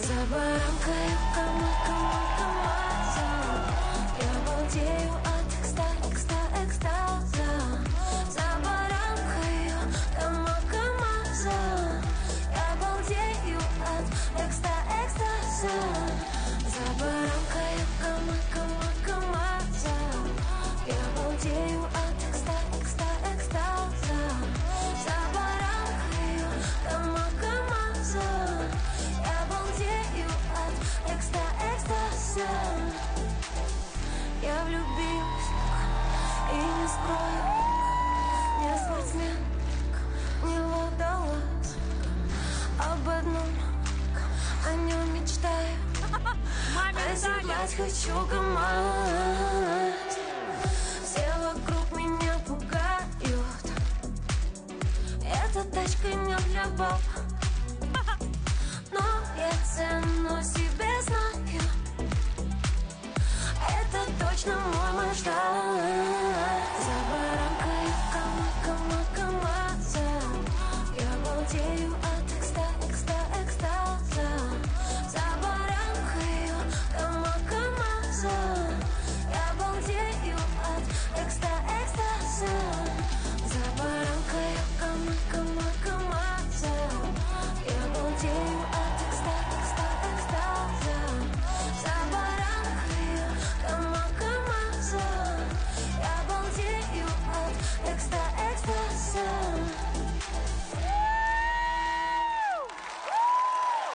За баранкой КамАЗом. Я балдею от экстаза. За баранкой КамАЗом. Я балдею от экстаза. За баранкой КамАЗом. Я балдею от экстаза. За баранкой КамАЗом. Я балдею от экстаза. Я влюбилась и не скрою. Не спортсмен, не водолаз. Об одном, о нем мечтаю. Оседлать хочу КамАЗ. Все вокруг меня пугают. Эта тачка не для баб.